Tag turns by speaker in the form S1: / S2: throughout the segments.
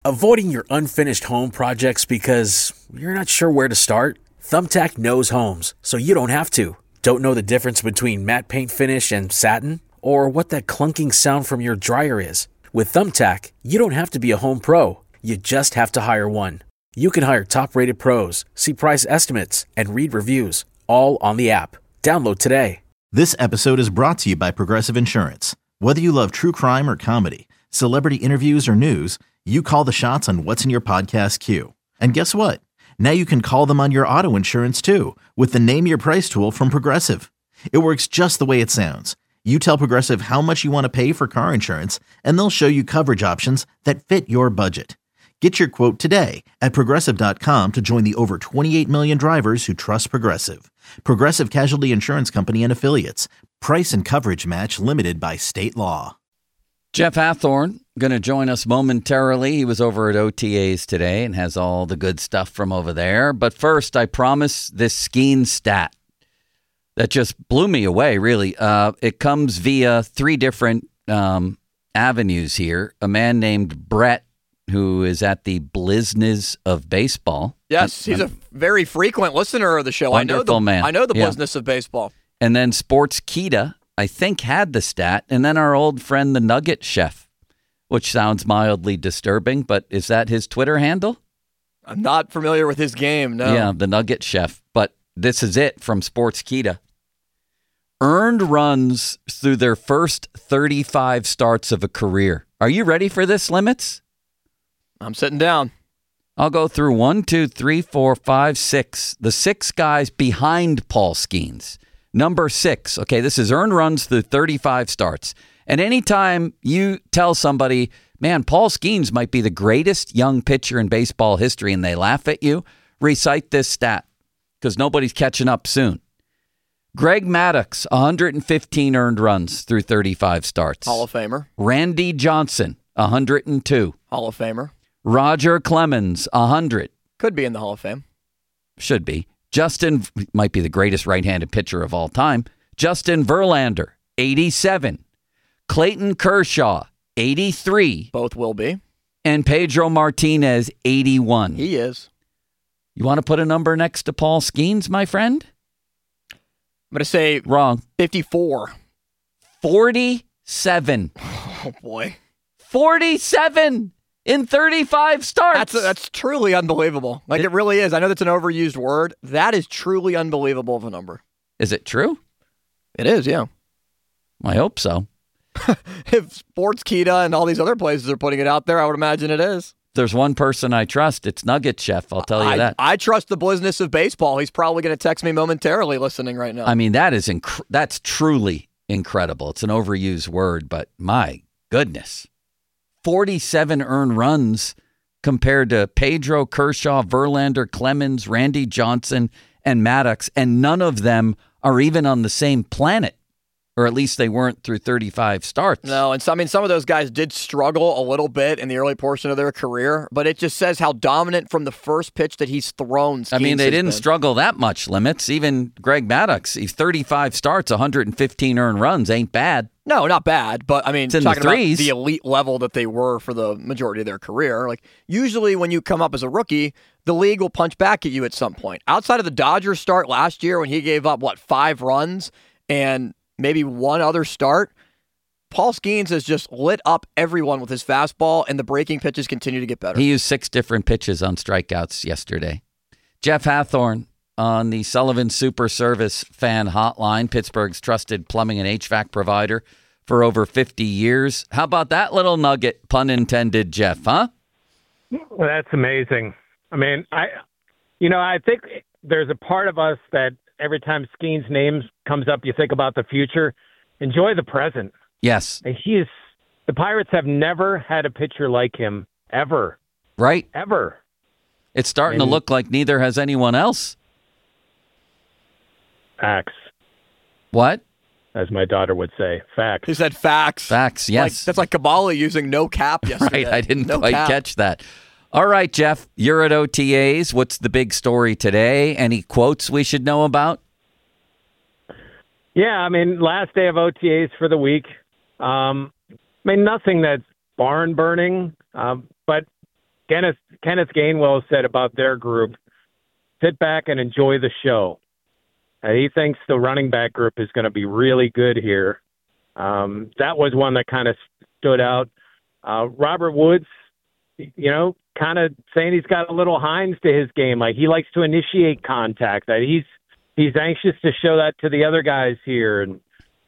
S1: Avoiding your unfinished home projects because you're not sure where to start? Thumbtack knows homes, so you don't have to. Don't know the difference between matte paint finish and satin? Or what that clunking sound from your dryer is? With Thumbtack, you don't have to be a home pro. You just have to hire one. You can hire top-rated pros, see price estimates, and read reviews, all on the app. Download today.
S2: This episode is brought to you by Progressive Insurance. Whether you love true crime or comedy, celebrity interviews or news, you call the shots on what's in your podcast queue. And guess what? Now you can call them on your auto insurance too with the Name Your Price tool from Progressive. It works just the way it sounds. You tell Progressive how much you want to pay for car insurance, and they'll show you coverage options that fit your budget. Get your quote today at Progressive.com to join the over 28 million drivers who trust Progressive. Progressive Casualty Insurance Company and Affiliates. Price and coverage match limited by state law.
S3: Jeff Hathorn going to join us momentarily. He was over at OTAs today and has all the good stuff from over there. But first, I promise this skiing stat that just blew me away, really. It comes via three different avenues here. A man named Brett, who is at the Blizness of baseball.
S4: Yes, he's a very frequent listener of the show.
S3: Wonderful man.
S4: I know the Blizness of baseball.
S3: And then Sports Kita, I think, had the stat. And then our old friend, the Nugget Chef, which sounds mildly disturbing, but is that his Twitter handle?
S4: I'm not familiar with his game, no.
S3: Yeah, the Nugget Chef. But this is it from Sports Kita. Earned runs through their first 35 starts of a career. Are you ready for this, Limits?
S4: I'm sitting down.
S3: I'll go through 1, 2, 3, 4, 5, 6. The 6 guys behind Paul Skeens. Number 6, okay, this is earned runs through 35 starts. And anytime you tell somebody, man, Paul Skeens might be the greatest young pitcher in baseball history, and they laugh at you, recite this stat, because nobody's catching up soon. Greg Maddux, 115 earned runs through 35 starts.
S4: Hall of Famer.
S3: Randy Johnson, 102.
S4: Hall of Famer.
S3: Roger Clemens, 100.
S4: Could be in the Hall of Fame.
S3: Should be. Justin might be the greatest right-handed pitcher of all time. Justin Verlander, 87. Clayton Kershaw, 83.
S4: Both will be.
S3: And Pedro Martinez, 81.
S4: He is.
S3: You want to put a number next to Paul Skeens, my friend?
S4: I'm going to say
S3: wrong.
S4: 54.
S3: 47.
S4: Oh, boy.
S3: 47 in 35 starts.
S4: That's truly unbelievable. It really is. I know that's an overused word. That is truly unbelievable of a number.
S3: Is it true?
S4: It is, yeah.
S3: I hope so.
S4: If Sports Kita and all these other places are putting it out there, I would imagine it is.
S3: There's one person I trust. It's Nugget Chef. I'll tell you that.
S4: I trust the Blizness of baseball. He's probably going to text me momentarily listening right now.
S3: I mean, that's truly incredible. It's an overused word, but my goodness. 47 earned runs compared to Pedro, Kershaw, Verlander, Clemens, Randy Johnson, and Maddux, and none of them are even on the same planet, or at least they weren't through 35 starts.
S4: No, and some of those guys did struggle a little bit in the early portion of their career, but it just says how dominant from the first pitch that he's thrown.
S3: I mean, they didn't struggle that much, Limits. Even Greg Maddux, he's 35 starts, 115 earned runs, ain't bad.
S4: No, not bad, but I mean,
S3: it's in
S4: talking
S3: the threes.
S4: About the elite level that they were for the majority of their career. Usually when you come up as a rookie, the league will punch back at you at some point. Outside of the Dodgers start last year when he gave up, 5 runs and maybe one other start, Paul Skeens has just lit up everyone with his fastball, and the breaking pitches continue to get better.
S3: He used 6 different pitches on strikeouts yesterday. Jeff Hathorn on the Sullivan Super Service fan hotline, Pittsburgh's trusted plumbing and HVAC provider for over 50 years. How about that little nugget, pun intended, Jeff, huh?
S5: Well, that's amazing. I mean, I think there's a part of us that every time Skeens' name comes up, you think about the future. Enjoy the present.
S3: Yes.
S5: And the Pirates have never had a pitcher like him, ever.
S3: Right?
S5: Ever.
S3: It's starting to look like neither has anyone else.
S5: Facts.
S3: What?
S5: As my daughter would say, facts.
S4: He said facts.
S3: Facts, yes.
S4: That's like Kabbalah using no cap yesterday.
S3: Right, I didn't quite catch that. All right, Jeff, you're at OTAs. What's the big story today? Any quotes we should know about?
S5: Yeah, I mean, last day of OTAs for the week. Nothing that's barn burning, but Kenneth Gainwell said about their group, sit back and enjoy the show. He thinks the running back group is going to be really good here. That was one that kind of stood out. Robert Woods, kind of saying he's got a little Hines to his game. Like, he likes to initiate contact. He's anxious to show that to the other guys here. And,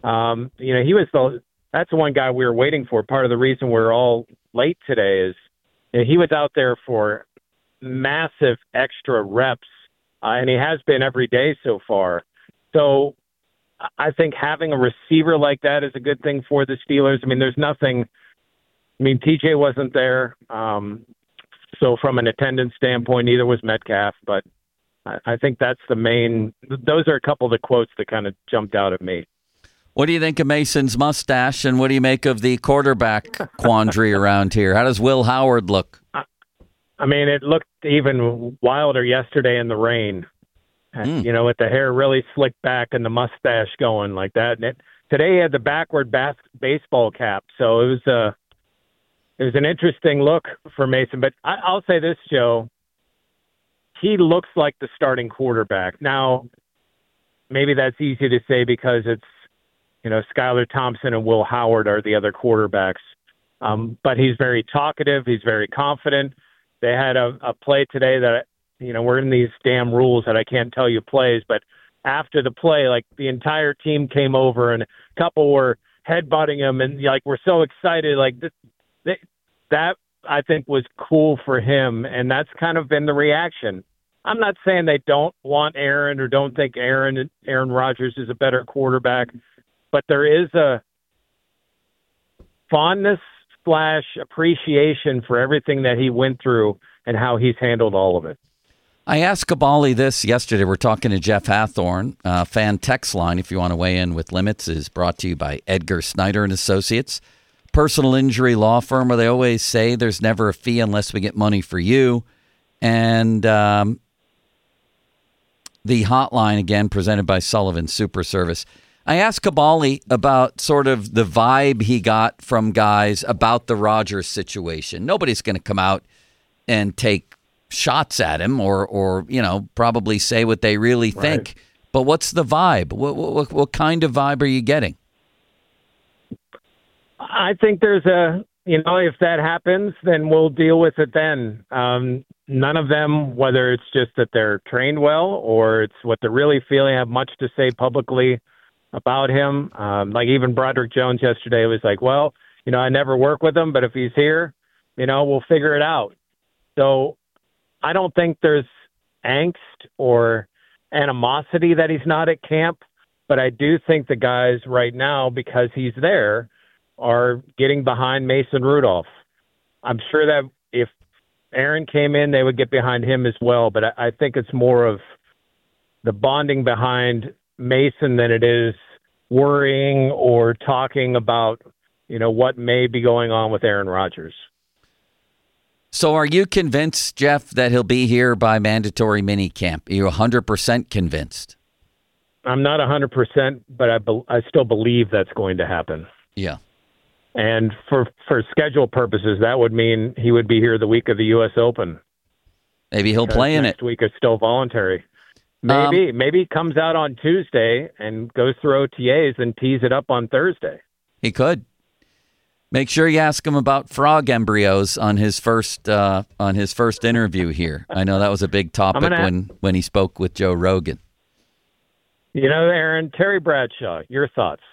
S5: that's the one guy we were waiting for. Part of the reason we're all late today is he was out there for massive extra reps, and he has been every day so far. So I think having a receiver like that is a good thing for the Steelers. I mean, there's nothing – TJ wasn't there. So from an attendance standpoint, neither was Metcalf. But I think that's the main – those are a couple of the quotes that kind of jumped out at me.
S3: What do you think of Mason's mustache, and what do you make of the quarterback quandary around here? How does Will Howard look?
S5: I mean, it looked even wilder yesterday in the rain. With the hair really slicked back and the mustache going like that. And today he had the backward baseball cap, so it was an interesting look for Mason. But I'll say this, Joe, he looks like the starting quarterback. Now, maybe that's easy to say because it's, Skylar Thompson and Will Howard are the other quarterbacks. But he's very talkative. He's very confident. They had a play today that, we're in these damn rules that I can't tell you plays, but after the play, like, the entire team came over and a couple were headbutting him and, we're so excited. Like, that I think was cool for him, and that's kind of been the reaction. I'm not saying they don't want Aaron or don't think Aaron Rodgers is a better quarterback, but there is a fondness / appreciation for everything that he went through and how he's handled all of it.
S3: I asked Kabali this yesterday. We're talking to Jeff Hathorn. Fan text line, if you want to weigh in with limits, is brought to you by Edgar Snyder and Associates, personal injury law firm where they always say there's never a fee unless we get money for you. And the hotline, again, presented by Sullivan Super Service. I asked Kabali about sort of the vibe he got from guys about the Rodgers situation. Nobody's going to come out and take shots at him or probably say what they really think. Right. But what's the vibe? What kind of vibe are you getting?
S5: I think there's if that happens, then we'll deal with it then. None of them, whether it's just that they're trained well or it's what they're really feeling, have much to say publicly about him. Like even Broderick Jones yesterday was like, well, I never work with him, but if he's here, we'll figure it out. So I don't think there's angst or animosity that he's not at camp, but I do think the guys right now, because he's there, are getting behind Mason Rudolph. I'm sure that if Aaron came in, they would get behind him as well, but I think it's more of the bonding behind Mason than it is worrying or talking about, what may be going on with Aaron Rodgers.
S3: So are you convinced, Jeff, that he'll be here by mandatory minicamp? Are you 100% convinced?
S5: I'm not 100%, but I still believe that's going to happen.
S3: Yeah.
S5: And for schedule purposes, that would mean he would be here the week of the U.S. Open.
S3: Maybe he'll play in it.
S5: Next week is still voluntary. Maybe he comes out on Tuesday and goes through OTAs and tees it up on Thursday.
S3: He could. Make sure you ask him about frog embryos on his first interview here. I know that was a big topic when he spoke with Joe Rogan.
S5: Aaron, Terry Bradshaw, your thoughts?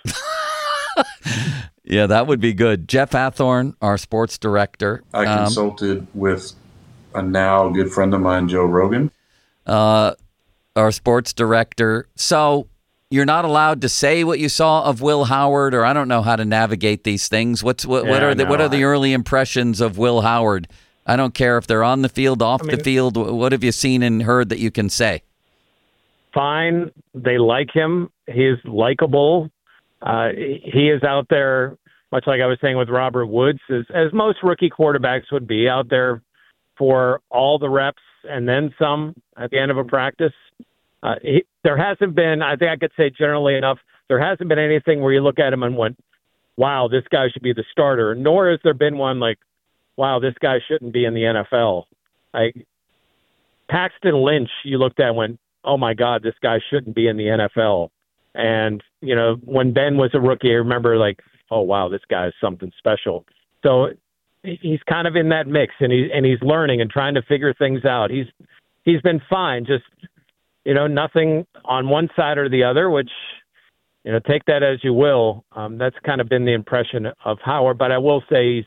S3: Yeah, that would be good. Jeff Hathorn, our sports director.
S6: I consulted with a now good friend of mine, Joe Rogan.
S3: Our sports director. So you're not allowed to say what you saw of Will Howard, or I don't know how to navigate these things. What are the early impressions of Will Howard? I don't care if they're on the field, off the field. What have you seen and heard that you can say?
S5: Fine. They like him. He's likable. He is out there, much like I was saying with Robert Woods, as most rookie quarterbacks would be, out there for all the reps and then some at the end of a practice. There hasn't been, I think I could say generally enough, there hasn't been anything where you look at him and went, wow, this guy should be the starter. Nor has there been one like, wow, this guy shouldn't be in the NFL. Like Paxton Lynch, you looked at and went, oh my God, this guy shouldn't be in the NFL. And, when Ben was a rookie, I remember like, oh wow, this guy is something special. So he's kind of in that mix, and he's learning and trying to figure things out. He's been fine, just, nothing on one side or the other, which, take that as you will. That's kind of been the impression of Howard, but I will say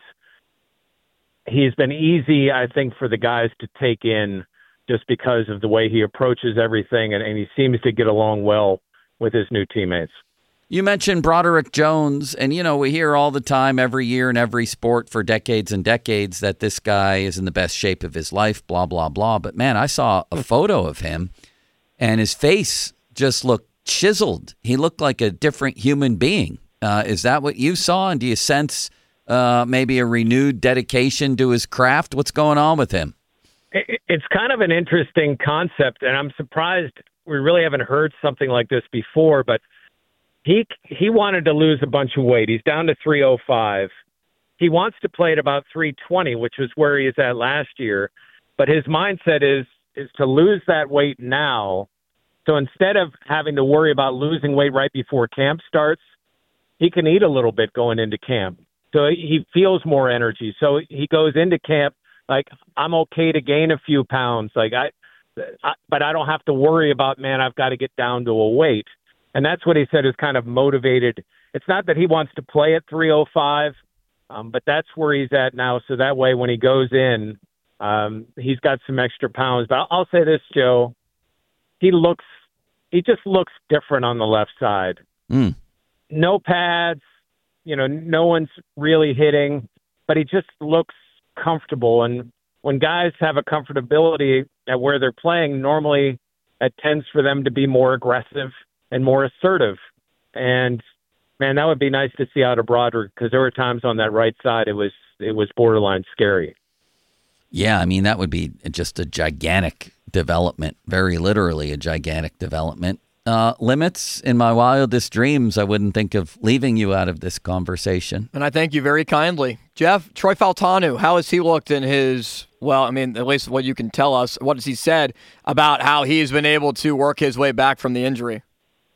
S5: he's been easy, I think, for the guys to take in just because of the way he approaches everything, and he seems to get along well with his new teammates.
S3: You mentioned Broderick Jones, and, we hear all the time, every year in every sport for decades and decades, that this guy is in the best shape of his life, blah, blah, blah. But, man, I saw a photo of him, and his face just looked chiseled. He looked like a different human being. Is that what you saw? And do you sense maybe a renewed dedication to his craft? What's going on with him?
S5: It's kind of an interesting concept, and I'm surprised we really haven't heard something like this before, but he wanted to lose a bunch of weight. He's down to 305. He wants to play at about 320, which was where he was at last year, but his mindset is to lose that weight now. So instead of having to worry about losing weight right before camp starts, he can eat a little bit going into camp. So he feels more energy. So he goes into camp like, I'm okay to gain a few pounds. Like but I don't have to worry about, man, I've got to get down to a weight. And that's what he said is kind of motivated. It's not that he wants to play at 305, but that's where he's at now. So that way when he goes in, he's got some extra pounds. But I'll say this, Joe, he just looks different on the left side. No pads, no one's really hitting, but he just looks comfortable. And when guys have a comfortability at where they're playing, normally it tends for them to be more aggressive and more assertive. And man, that would be nice to see out of Broderick, because there were times on that right side it was borderline scary.
S3: Yeah, I mean, that would be just a gigantic development, very literally a gigantic development. Limits, in my wildest dreams, I wouldn't think of leaving you out of this conversation.
S4: And I thank you very kindly. Jeff, Troy Fautanu, how has he looked in his, well, I mean, at least what you can tell us, what has he said about how he's been able to work his way back from the injury?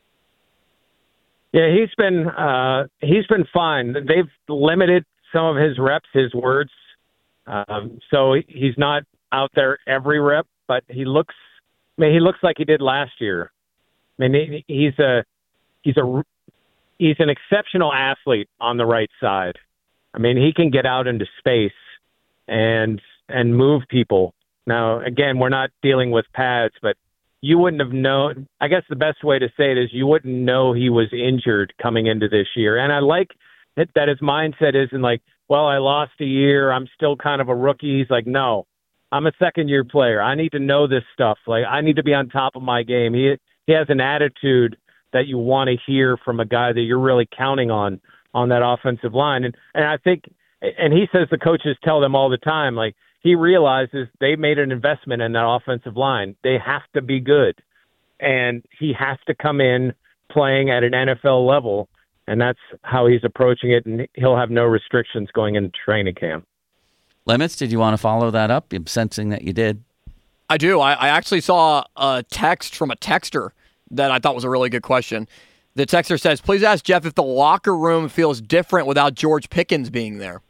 S5: Yeah, he's been fine. They've limited some of his reps, his words. So he's not out there every rep, but he looks like he did last year. I mean, he's an exceptional athlete on the right side. I mean, he can get out into space and move people. Now, again, we're not dealing with pads, but you wouldn't have known. I guess the best way to say it is you wouldn't know he was injured coming into this year. And I like that his mindset isn't like, well, I lost a year, I'm still kind of a rookie. He's like, no, I'm a second-year player. I need to know this stuff. Like, I need to be on top of my game. He has an attitude that you want to hear from a guy that you're really counting on that offensive line. And I think, and he says the coaches tell them all the time, like, he realizes they made an investment in that offensive line. They have to be good. And he has to come in playing at an NFL level. And that's how he's approaching it. And he'll have no restrictions going into training camp.
S3: Limits, did you want to follow that up? I'm sensing that you did.
S4: I do. I actually saw a text from a texter that I thought was a really good question. The texter says, please ask Jeff if the locker room feels different without George Pickens being there.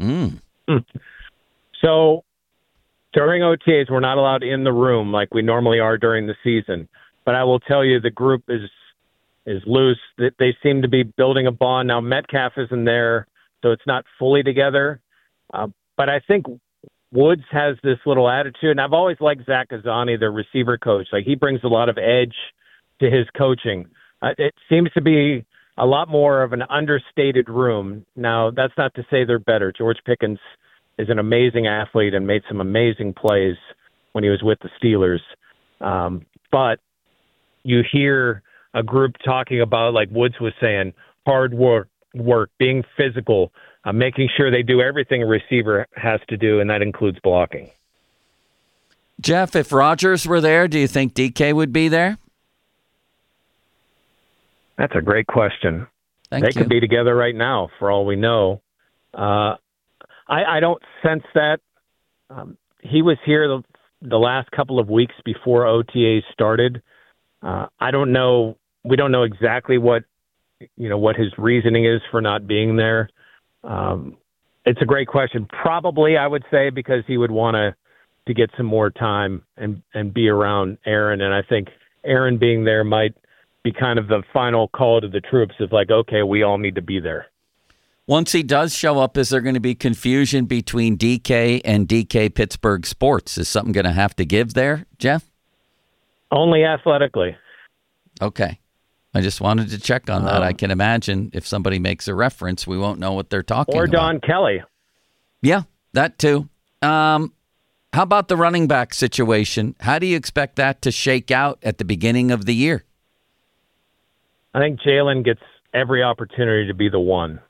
S5: So during OTAs, we're not allowed in the room like we normally are during the season. But I will tell you, the group is loose. They seem to be building a bond. Now, Metcalf isn't there, so it's not fully together. But I think Woods has this little attitude, and I've always liked Zach Azzani, the receiver coach. Like, he brings a lot of edge to his coaching. It seems to be a lot more of an understated room. Now, that's not to say they're better. George Pickens is an amazing athlete and made some amazing plays when he was with the Steelers. But you hear a group talking about, like Woods was saying, hard work, being physical, making sure they do everything a receiver has to do, and that includes blocking.
S3: Jeff, if Rodgers were there, do you think DK would be there?
S5: That's a great question.
S3: Thank
S5: they
S3: you.
S5: could be together right now, for all we know. I don't sense that. He was here the last couple of weeks before OTAs started. I don't know. We don't know exactly what his reasoning is for not being there. It's a great question. Probably, I would say, because he would want to get some more time and be around Aaron. And I think Aaron being there might be kind of the final call to the troops of like, okay, we all need to be there.
S3: Once he does show up, is there going to be confusion between DK and DK Pittsburgh Sports? Is something going to have to give there, Jeff?
S5: Only athletically.
S3: Okay. I just wanted to check on that. I can imagine if somebody makes a reference, we won't know what they're talking about.
S5: Or Don Kelly.
S3: Yeah, that too. How about the running back situation? How do you expect that to shake out at the beginning of the year?
S5: I think Jalen gets every opportunity to be the one.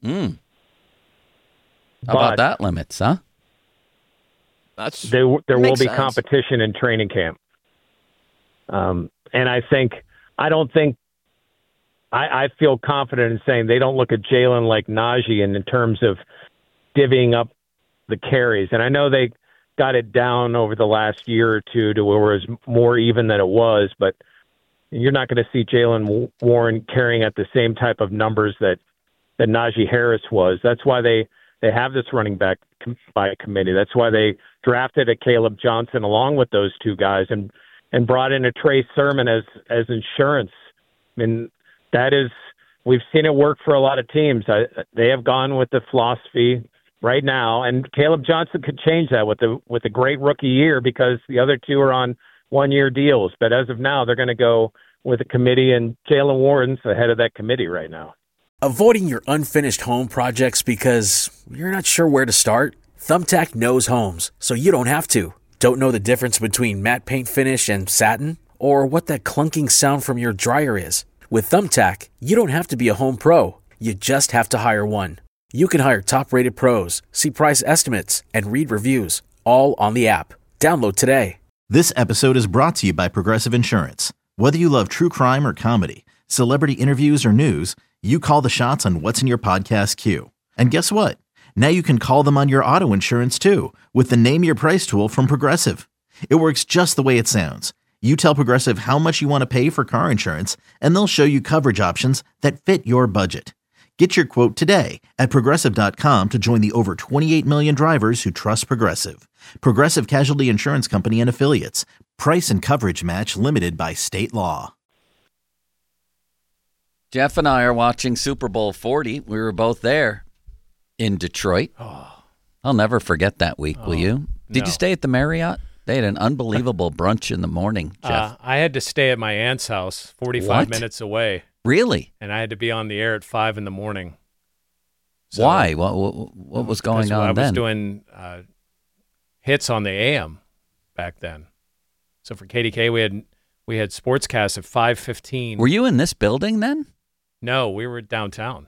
S3: How about that limits, huh?
S5: There will be
S4: sense.
S5: competition in training camp. And I feel confident in saying they don't look at Jalen like Najee in terms of divvying up the carries. And I know they got it down over the last year or two to where it was more even than it was, but you're not going to see Jalen Warren carrying at the same type of numbers that Najee Harris was. That's why they have this running back by committee. That's why they drafted a Caleb Johnson along with those two guys and brought in a Trey Sermon as insurance. I mean, we've seen it work for a lot of teams. They have gone with the philosophy right now, and Caleb Johnson could change that with a great rookie year because the other two are on one-year deals. But as of now, they're going to go with a committee, and Jalen Warren's the head of that committee right now.
S1: Avoiding your unfinished home projects because you're not sure where to start? Thumbtack knows homes, so you don't have to. Don't know the difference between matte paint finish and satin? Or what that clunking sound from your dryer is? With Thumbtack, you don't have to be a home pro. You just have to hire one. You can hire top-rated pros, see price estimates, and read reviews, all on the app. Download today.
S2: This episode is brought to you by Progressive Insurance. Whether you love true crime or comedy, celebrity interviews or news, you call the shots on what's in your podcast queue. And guess what? Now you can call them on your auto insurance too with the Name Your Price tool from Progressive. It works just the way it sounds. You tell Progressive how much you want to pay for car insurance, and they'll show you coverage options that fit your budget. Get your quote today at Progressive.com to join the over 28 million drivers who trust Progressive. Progressive Casualty Insurance Company and Affiliates. Price and coverage match limited by state law.
S3: Jeff and I are watching Super Bowl 40. We were both there in Detroit. I'll never forget that week, will you? Did you stay at the Marriott? They had an unbelievable brunch in the morning, Jeff.
S7: I had to stay at my aunt's house, 45 minutes away.
S3: Really?
S7: And I had to be on the air at 5 in the morning. So,
S3: why? What was going on then?
S7: I was doing hits on the AM back then. So for KDK, we had sportscasts at 5:15.
S3: Were you in this building then?
S7: No, we were downtown.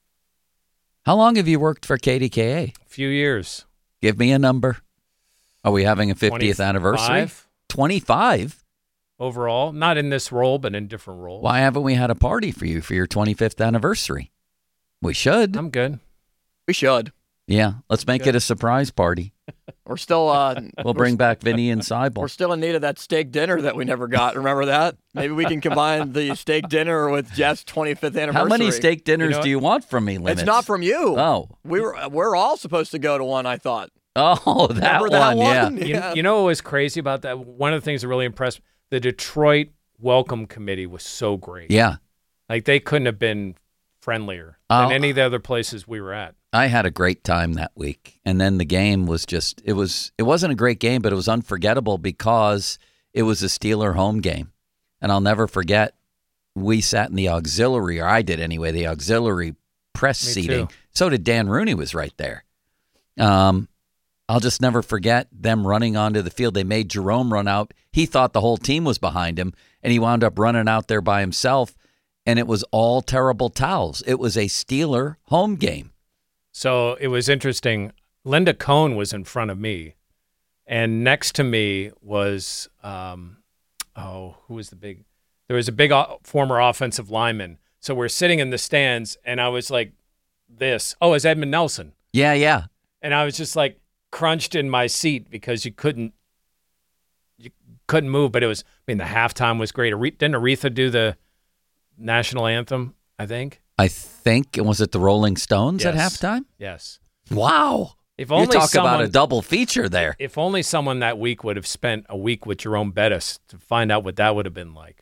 S3: How long have you worked for KDKA?
S7: A few years.
S3: Give me a number. Are we having a 50th anniversary? 25?
S7: Overall. Not in this role, but in different roles.
S3: Why haven't we had a party for you for your 25th anniversary? We should.
S7: I'm good.
S4: We should.
S3: Yeah, let's make it a surprise party.
S4: We're still.
S3: We'll bring back Vinny and Seibel.
S4: We're still in need of that steak dinner that we never got. Remember that? Maybe we can combine the steak dinner with Jeff's 25th anniversary.
S3: How many steak dinners do you want from me, Limits?
S4: It's not from you.
S3: Oh.
S4: We're all supposed to go to one, I thought.
S3: Oh, that one, yeah.
S7: You know what was crazy about that? One of the things that really impressed me, the Detroit Welcome Committee was so great.
S3: Yeah.
S7: Like, they couldn't have been friendlier than any of the other places we were at.
S3: I had a great time that week. And then the game was just, it wasn't a great game, but it was unforgettable because it was a Steeler home game. And I'll never forget, we sat in the auxiliary, or I did anyway, the auxiliary press seating.
S7: Too.
S3: So did Dan Rooney was right there. I'll just never forget them running onto the field. They made Jerome run out. He thought the whole team was behind him, and he wound up running out there by himself, and it was all terrible towels. It was a Steeler home game.
S7: So it was interesting. Linda Cohn was in front of me, and next to me was, who was the big? There was a big former offensive lineman. So we're sitting in the stands, and I was like this. Oh, it's Edmund Nelson.
S3: Yeah.
S7: And I was just like, crunched in my seat because you couldn't move. But the halftime was great. Didn't Aretha do the national anthem? I think.
S3: Was it the Rolling Stones at halftime?
S7: Yes.
S3: Wow.
S7: If only
S3: you talk about a double feature there.
S7: If only someone that week would have spent a week with Jerome Bettis to find out what that would have been like.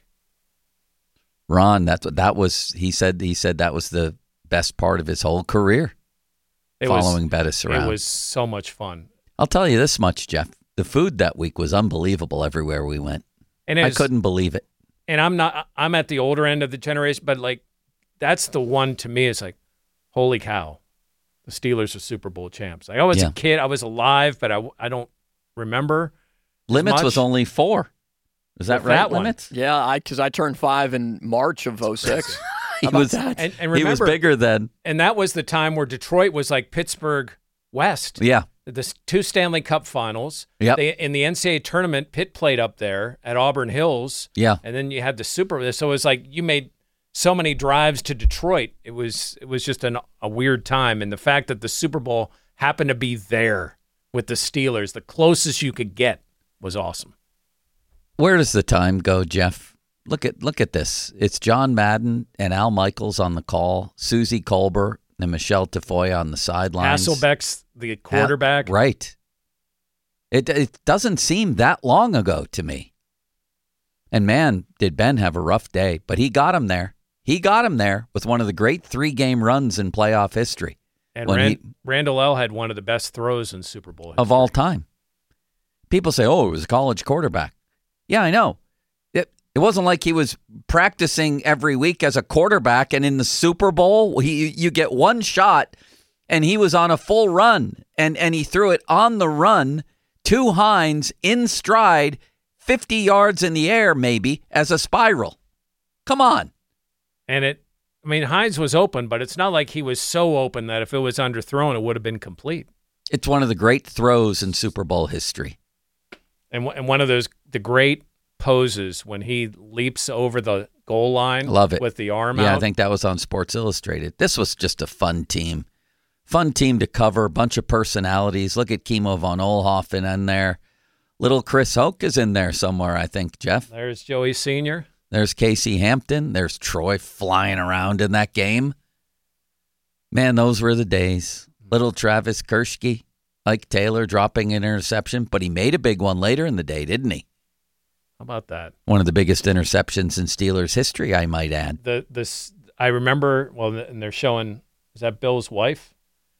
S3: Ron, that was. He said that was the best part of his whole career. Following Bettis around.
S7: It was so much fun.
S3: I'll tell you this much, Jeff. The food that week was unbelievable everywhere we went.
S7: And
S3: I couldn't believe it.
S7: And I'm at the older end of the generation, but like that's the one to me. It's like, holy cow. The Steelers are Super Bowl champs. I was a kid. I was alive, but I don't remember.
S3: Limits was only 4. Is that right, Limits?
S4: Yeah, because I turned 5 in March of 06.
S3: He was
S7: remember,
S3: he was bigger then.
S7: And that was the time where Detroit was like Pittsburgh West.
S3: Yeah.
S7: The 2 Stanley Cup finals.
S3: Yep.
S7: In the NCAA tournament, Pitt played up there at Auburn Hills.
S3: Yeah.
S7: And then you had the Super Bowl. So it was like you made so many drives to Detroit. It was just a weird time. And the fact that the Super Bowl happened to be there with the Steelers, the closest you could get, was awesome.
S3: Where does the time go, Jeff? Look at this. It's John Madden and Al Michaels on the call, Susie Colbert and Michelle Tafoya on the sidelines.
S7: Hasselbeck's the quarterback.
S3: Right. It doesn't seem that long ago to me. And man, did Ben have a rough day, but he got him there. He got him there with one of the great 3-game runs in playoff history.
S7: And Randall L. had one of the best throws in Super Bowl history.
S3: Of all time. People say, it was a college quarterback. Yeah, I know. It wasn't like he was practicing every week as a quarterback, and in the Super Bowl, you get one shot, and he was on a full run, and he threw it on the run to Hines in stride, 50 yards in the air maybe, as a spiral. Come on.
S7: And Hines was open, but it's not like he was so open that if it was underthrown, it would have been complete.
S3: It's one of the great throws in Super Bowl history.
S7: And one of the great poses when he leaps over the goal line.
S3: Love it.
S7: With the arm out.
S3: Yeah, I think that was on Sports Illustrated. This was just a fun team. Fun team to cover, a bunch of personalities. Look at Kimo von Oelhoffen in there. Little Chris Hoke is in there somewhere, I think, Jeff.
S7: There's Joey Sr.
S3: There's Casey Hampton. There's Troy flying around in that game. Man, those were the days. Little Travis Kershke, Ike Taylor dropping an interception, but he made a big one later in the day, didn't he?
S7: How about that?
S3: One of the biggest interceptions in Steelers history, I might add.
S7: I remember, and they're showing, is that Bill's wife?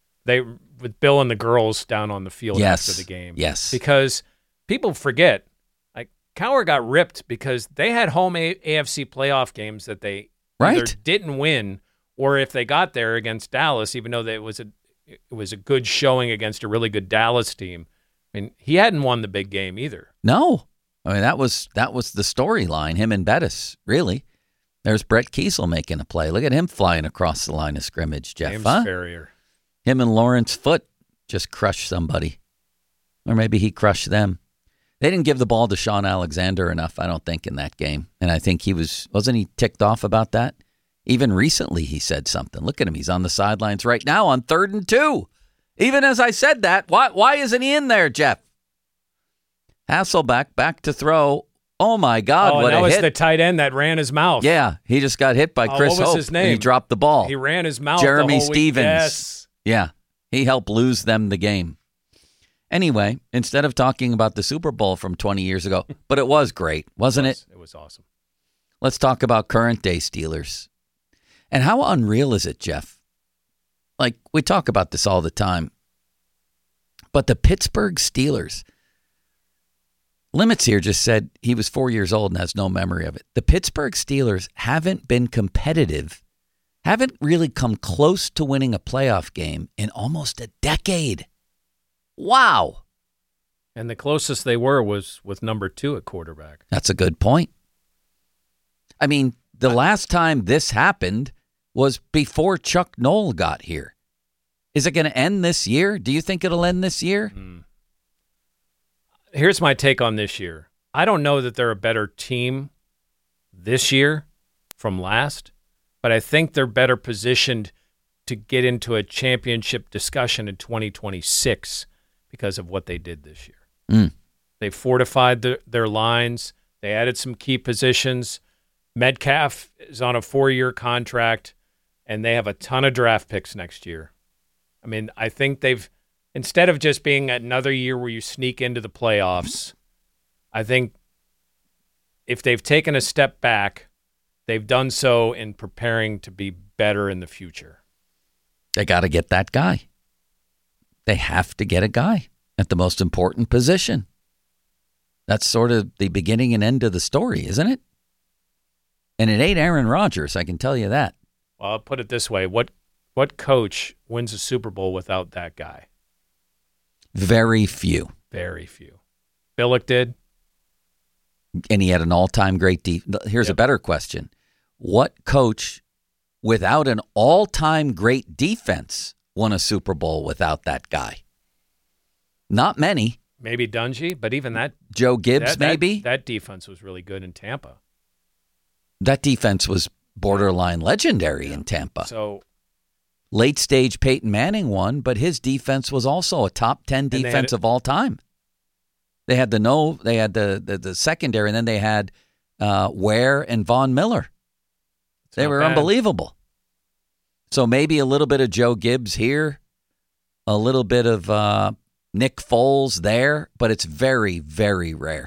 S7: With Bill and the girls down on the field after the game.
S3: Yes.
S7: Because people forget, like Cowher got ripped because they had home AFC playoff games that they either didn't win, or if they got there against Dallas, even though it was a good showing against a really good Dallas team. He hadn't won the big game either.
S3: No. That was the storyline, him and Bettis, really. There's Brett Kiesel making a play. Look at him flying across the line of scrimmage, Jeff.
S7: James Ferrier.
S3: Him and Lawrence Foote just crushed somebody. Or maybe he crushed them. They didn't give the ball to Sean Alexander enough, I don't think, in that game. And I think wasn't he ticked off about that? Even recently he said something. Look at him. He's on the sidelines right now on 3rd and 2. Even as I said that, why isn't he in there, Jeff? Hasselbeck back to throw. Oh, my God, what a hit.
S7: That was the tight end that ran his mouth.
S3: Yeah, he just got hit by Chris Hope.
S7: What was his name?
S3: And he dropped the ball.
S7: He ran his mouth
S3: Jeremy
S7: the whole
S3: Stevens.
S7: Week. Yes.
S3: Yeah, he helped lose them the game. Anyway, instead of talking about the Super Bowl from 20 years ago, but it was great, wasn't it?
S7: It was awesome.
S3: Let's talk about current-day Steelers. And how unreal is it, Jeff? Like, we talk about this all the time. But the Pittsburgh Steelers, Limits here just said he was 4 years old and has no memory of it. The Pittsburgh Steelers haven't been competitive, haven't really come close to winning a playoff game in almost a decade. Wow.
S7: And the closest they were was with number 2 at quarterback.
S3: That's a good point. I mean, the last time this happened was before Chuck Noll got here. Is it going to end this year? Do you think it'll end this year?
S7: Here's my take on this year. I don't know that they're a better team this year from last, but I think they're better positioned to get into a championship discussion in 2026 because of what they did this year.
S3: Mm.
S7: They fortified their lines. They added some key positions. Metcalf is on a 4-year contract, and they have a ton of draft picks next year. I mean, I think they've, instead of just being another year where you sneak into the playoffs, I think if they've taken a step back, they've done so in preparing to be better in the future.
S3: They got to get that guy. They have to get a guy at the most important position. That's sort of the beginning and end of the story, isn't it? And it ain't Aaron Rodgers, I can tell you that.
S7: Well, I'll put it this way. What coach wins a Super Bowl without that guy?
S3: Very few.
S7: Very few. Billick did.
S3: And he had an all-time great Here's a better question. What coach without an all-time great defense won a Super Bowl without that guy? Not many.
S7: Maybe Dungy, but even that.
S3: Joe Gibbs, maybe?
S7: That defense was really good in Tampa.
S3: That defense was borderline legendary in Tampa.
S7: So
S3: late stage Peyton Manning won, but his defense was also a top 10 defense of all time. They had the secondary, and then they had Ware and Von Miller. They were unbelievable. So maybe a little bit of Joe Gibbs here, a little bit of Nick Foles there, but it's very, very rare.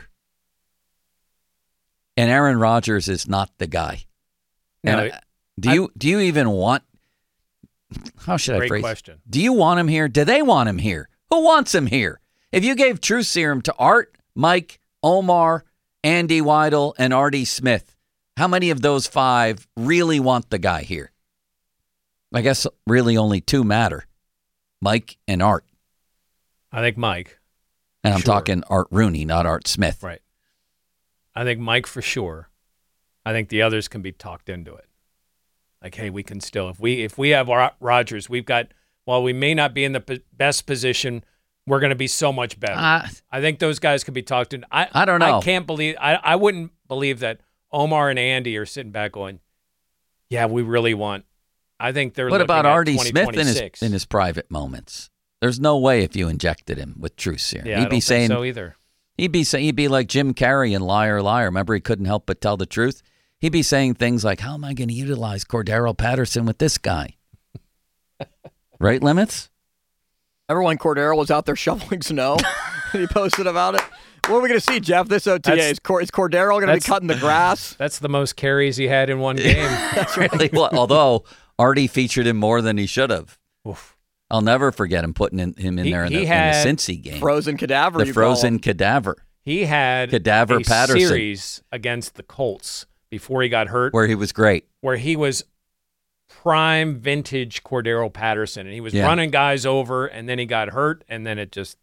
S3: And Aaron Rodgers is not the guy.
S7: No,
S3: do you even want? How should I phrase?
S7: Great question.
S3: Do you want him here? Do they want him here? Who wants him here? If you gave Truth Serum to Art, Mike, Omar, Andy Weidel, and Artie Smith, how many of those 5 really want the guy here? I guess really only 2 matter, Mike and Art.
S7: I think Mike.
S3: And I'm talking Art Rooney, not Art Smith.
S7: Right. I think Mike for sure. I think the others can be talked into it. Like, hey, we can still, if we have Rodgers, we've got, while we may not be in the best position, we're going to be so much better. I think those guys can be talked into.
S3: I don't know.
S7: I can't believe, I wouldn't believe that Omar and Andy are sitting back going, yeah, we really want. I think they're
S3: What
S7: looking
S3: about
S7: at
S3: Artie Smith in
S7: 2026.
S3: his private moments? There's no way if you injected him with Truth Serum.
S7: Yeah,
S3: He'd be saying
S7: so either.
S3: He'd be like Jim Carrey in Liar Liar. Remember, he couldn't help but tell the truth. He'd be saying things like, "How am I going to utilize Cordero Patterson with this guy?" Right, Limits?
S4: Remember when Cordero was out there shoveling snow? And he posted about it. What are we going to see, Jeff? This OTA is Cordero going to be cutting the grass?
S7: That's the most carries he had in one game.
S3: That's really well, although Artie featured him more than he should have.
S7: Oof.
S3: I'll never forget him putting him in there in the Cincy game.
S4: Frozen cadaver.
S3: The frozen cadaver.
S7: He had
S3: Cadaver
S7: a
S3: Patterson
S7: series against the Colts before he got hurt,
S3: where he was great,
S7: where he was prime vintage Cordero Patterson, and he was running guys over, and then he got hurt, and then it just,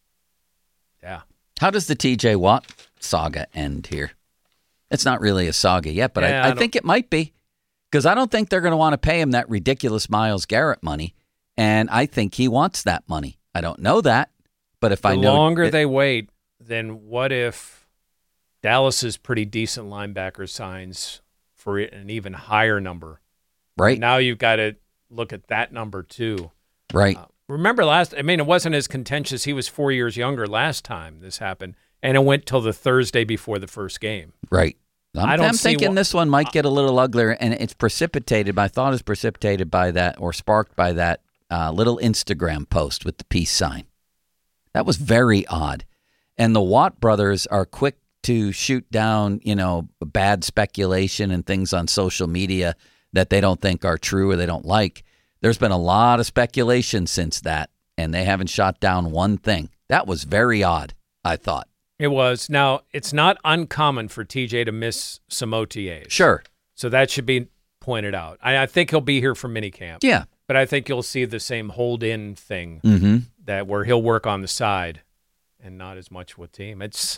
S3: How does the TJ Watt saga end here? It's not really a saga yet, but I think it might be, because I don't think they're going to want to pay him that ridiculous Myles Garrett money, and I think he wants that money. I don't know that, but if I know...
S7: The longer they wait, then what if Dallas's pretty decent linebacker signs for an even higher number?
S3: Right.
S7: Now you've got to look at that number too.
S3: Right.
S7: Remember it wasn't as contentious. He was 4 years younger last time this happened, and it went till the Thursday before the first game.
S3: Right. I'm thinking this one might get a little uglier, and it's precipitated. My thought is precipitated by that, or sparked by that little Instagram post with the peace sign. That was very odd. And the Watt brothers are quick to shoot down, bad speculation and things on social media that they don't think are true or they don't like. There's been a lot of speculation since that, and they haven't shot down one thing. That was very odd, I thought.
S7: It was. Now, it's not uncommon for TJ to miss some OTAs.
S3: Sure.
S7: So that should be pointed out. I think he'll be here for minicamp.
S3: Yeah.
S7: But I think you'll see the same hold-in thing that where he'll work on the side and not as much with team. It's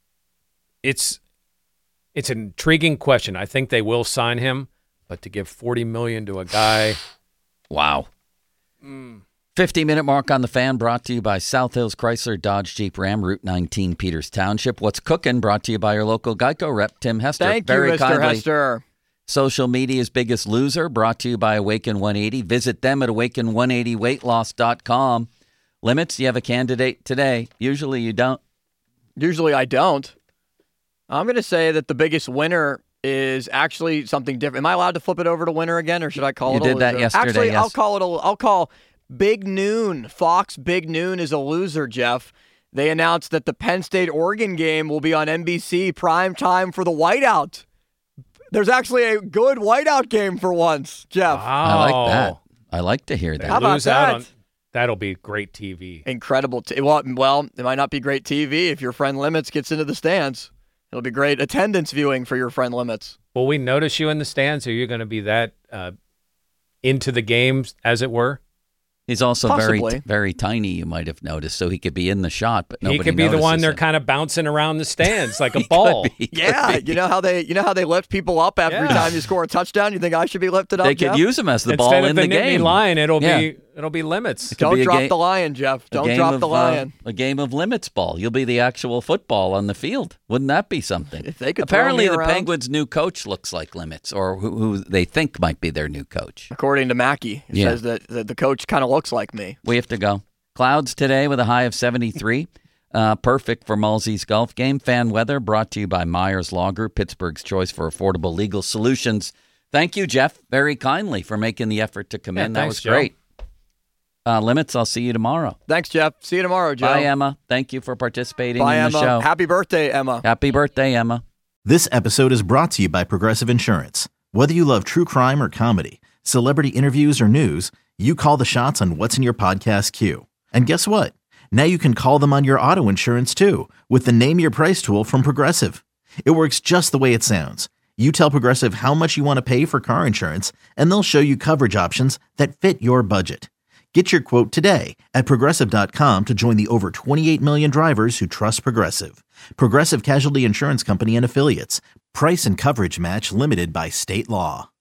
S7: an intriguing question. I think they will sign him, but to give $40 million to a guy,
S3: wow. 50-minute mark on the Fan, brought to you by South Hills Chrysler Dodge Jeep Ram, Route 19, Peters Township. What's cooking? Brought to you by your local Geico rep, Tim Hester.
S4: Thank you, Mr. Hester.
S3: Social Media's Biggest Loser, brought to you by Awaken 180. Visit them at awaken180weightloss.com. Limits, you have a candidate today. Usually you don't.
S4: Usually I don't. I'm going to say that the biggest winner is actually something different. Am I allowed to flip it over to winner again, or should I call it a loser?
S3: You did that yesterday,
S4: Actually,
S3: yes.
S4: I'll call Big Noon. Fox Big Noon is a loser, Jeff. They announced that the Penn State-Oregon game will be on NBC prime time for the whiteout. There's actually a good whiteout game for once, Jeff.
S7: Wow.
S3: I like that. I like to hear that.
S4: How about
S7: Lose out
S4: that?
S7: on that'll be great TV.
S4: Incredible. Well, it might not be great TV if your friend Limits gets into the stands. It'll be great attendance viewing for your friend Limits.
S7: Will we notice you in the stands? Are you going to be that into the games, as it were?
S3: He's also
S4: Possibly.
S3: very tiny, you might have noticed, so he could be in the shot, but nobody
S7: He could be the one
S3: notices
S7: they're
S3: him.
S7: kind of bouncing around the stands like a ball.
S3: He could
S4: Yeah,
S3: be.
S4: you know how they lift people up every
S7: Yeah.
S4: time you score a touchdown. You think I should be lifted up?
S3: They could
S4: Jeff?
S3: use him as the
S7: Instead
S3: ball
S7: of
S3: in
S7: the
S3: the
S7: Nittany
S3: game.
S7: Lion, it'll
S3: Yeah.
S7: be Limits.
S3: Could
S4: Don't
S3: be a
S4: drop
S3: game-
S4: the lion, Jeff.
S3: A
S4: Don't
S3: game
S4: drop
S3: of,
S4: the lion.
S3: A game of limits ball. You'll be the actual football on the field. Wouldn't that be something?
S4: If they could throw
S3: Apparently,
S4: me
S3: the
S4: around.
S3: Penguins' new coach looks like Limits, or who they think might be their new coach.
S4: According to Mackey, it
S3: Yeah.
S4: says that the coach kind of looks like me.
S3: We have to go. Clouds today with a high of 73. Perfect for Mulsey's golf game. Fan weather brought to you by Myers Law Group, Pittsburgh's choice for affordable legal solutions. Thank you, Jeff, very kindly for making the effort to come
S7: Yeah,
S3: in. That
S7: thanks,
S3: was
S7: Joe.
S3: great. Limits, I'll see you tomorrow.
S4: Thanks, Jeff. See you tomorrow, Joe.
S3: Bye, Emma. Thank you for participating
S4: Bye,
S3: in
S4: Emma.
S3: the show.
S4: Happy birthday, Emma.
S3: Happy birthday, Emma.
S2: This episode is brought to you by Progressive Insurance. Whether you love true crime or comedy, celebrity interviews or news, you call the shots on what's in your podcast queue. And guess what? Now you can call them on your auto insurance too with the Name Your Price tool from Progressive. It works just the way it sounds. You tell Progressive how much you want to pay for car insurance, and they'll show you coverage options that fit your budget. Get your quote today at Progressive.com to join the over 28 million drivers who trust Progressive. Progressive Casualty Insurance Company and Affiliates. Price and coverage match limited by state law.